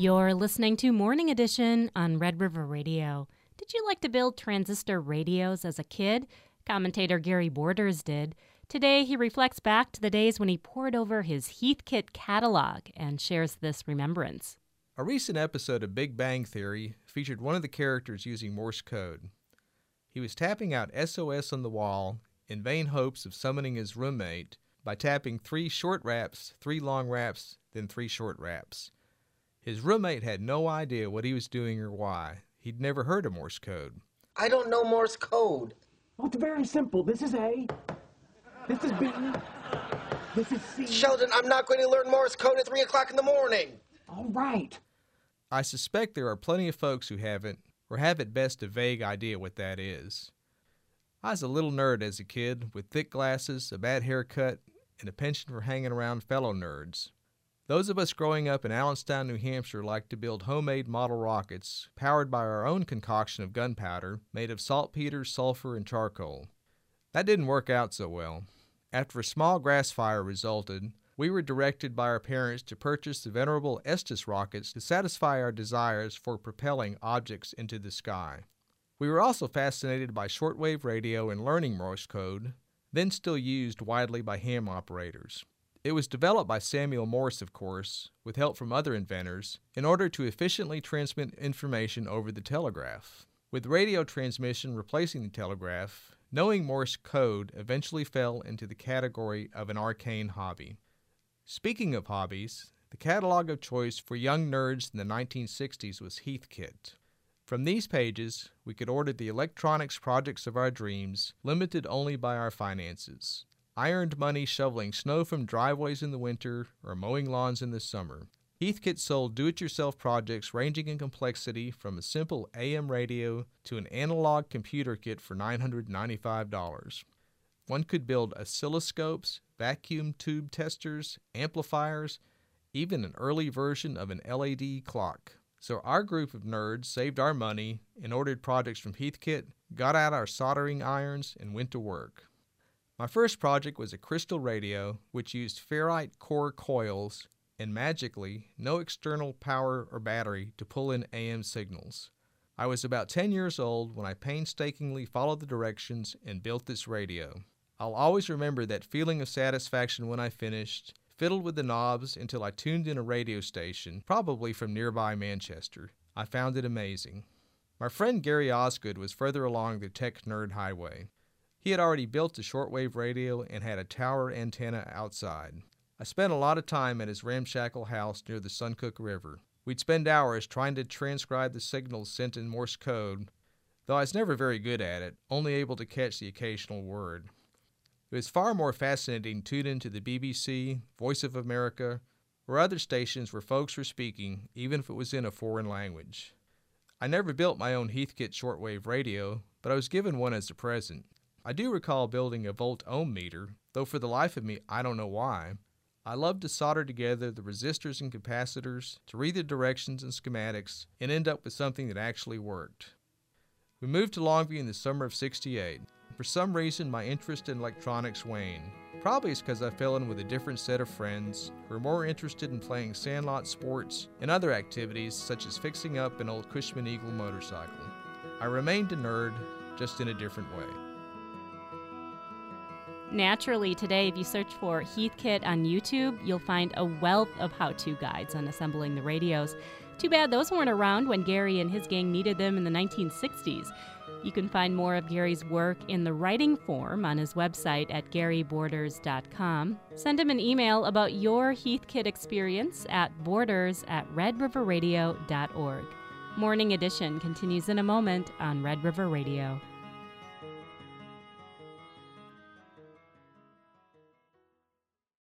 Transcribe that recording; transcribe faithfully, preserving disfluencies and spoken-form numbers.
You're listening to Morning Edition on Red River Radio. Did you like to build transistor radios as a kid? Commentator Gary Borders did. Today, he reflects back to the days when he pored over his Heathkit catalog and shares this remembrance. A recent episode of Big Bang Theory featured one of the characters using Morse code. He was tapping out S O S on the wall in vain hopes of summoning his roommate by tapping three short raps, three long raps, then three short raps. His roommate had no idea what he was doing or why. He'd never heard of Morse code. I don't know Morse code. Oh, it's very simple. This is A. This is B. This is C. Sheldon, I'm not going to learn Morse code at three o'clock in the morning. All right. I suspect there are plenty of folks who haven't, or have at best a vague idea what that is. I was a little nerd as a kid, with thick glasses, a bad haircut, and a penchant for hanging around fellow nerds. Those of us growing up in Allenstown, New Hampshire liked to build homemade model rockets powered by our own concoction of gunpowder made of saltpeter, sulfur, and charcoal. That didn't work out so well. After a small grass fire resulted, we were directed by our parents to purchase the venerable Estes rockets to satisfy our desires for propelling objects into the sky. We were also fascinated by shortwave radio and learning Morse code, then still used widely by ham operators. It was developed by Samuel Morse, of course, with help from other inventors, in order to efficiently transmit information over the telegraph. With radio transmission replacing the telegraph, knowing Morse code eventually fell into the category of an arcane hobby. Speaking of hobbies, the catalog of choice for young nerds in the nineteen sixties was Heathkit. From these pages, we could order the electronics projects of our dreams, limited only by our finances. I earned money shoveling snow from driveways in the winter or mowing lawns in the summer. Heathkit sold do-it-yourself projects ranging in complexity from a simple A M radio to an analog computer kit for nine hundred ninety-five dollars. One could build oscilloscopes, vacuum tube testers, amplifiers, even an early version of an L E D clock. So our group of nerds saved our money and ordered projects from Heathkit, got out our soldering irons, and went to work. My first project was a crystal radio which used ferrite core coils and magically no external power or battery to pull in A M signals. I was about ten years old when I painstakingly followed the directions and built this radio. I'll always remember that feeling of satisfaction when I finished, fiddled with the knobs until I tuned in a radio station, probably from nearby Manchester. I found it amazing. My friend Gary Osgood was further along the tech nerd highway. He had already built a shortwave radio and had a tower antenna outside. I spent a lot of time at his ramshackle house near the Suncook River. We'd spend hours trying to transcribe the signals sent in Morse code, though I was never very good at it, only able to catch the occasional word. It was far more fascinating to tune into the B B C, Voice of America, or other stations where folks were speaking, even if it was in a foreign language. I never built my own Heathkit shortwave radio, but I was given one as a present. I do recall building a volt-ohm meter, though for the life of me I don't know why. I loved to solder together the resistors and capacitors, to read the directions and schematics, and end up with something that actually worked. We moved to Longview in the summer of sixty-eight. For some reason, my interest in electronics waned. Probably it's because I fell in with a different set of friends who were more interested in playing sandlot sports and other activities such as fixing up an old Cushman Eagle motorcycle. I remained a nerd, just in a different way. Naturally, today, if you search for Heathkit on YouTube, you'll find a wealth of how-to guides on assembling the radios. Too bad those weren't around when Gary and his gang needed them in the nineteen sixties. You can find more of Gary's work in the writing form on his website at gary borders dot com. Send him an email about your Heathkit experience at borders at red river radio dot org. Morning Edition continues in a moment on Red River Radio.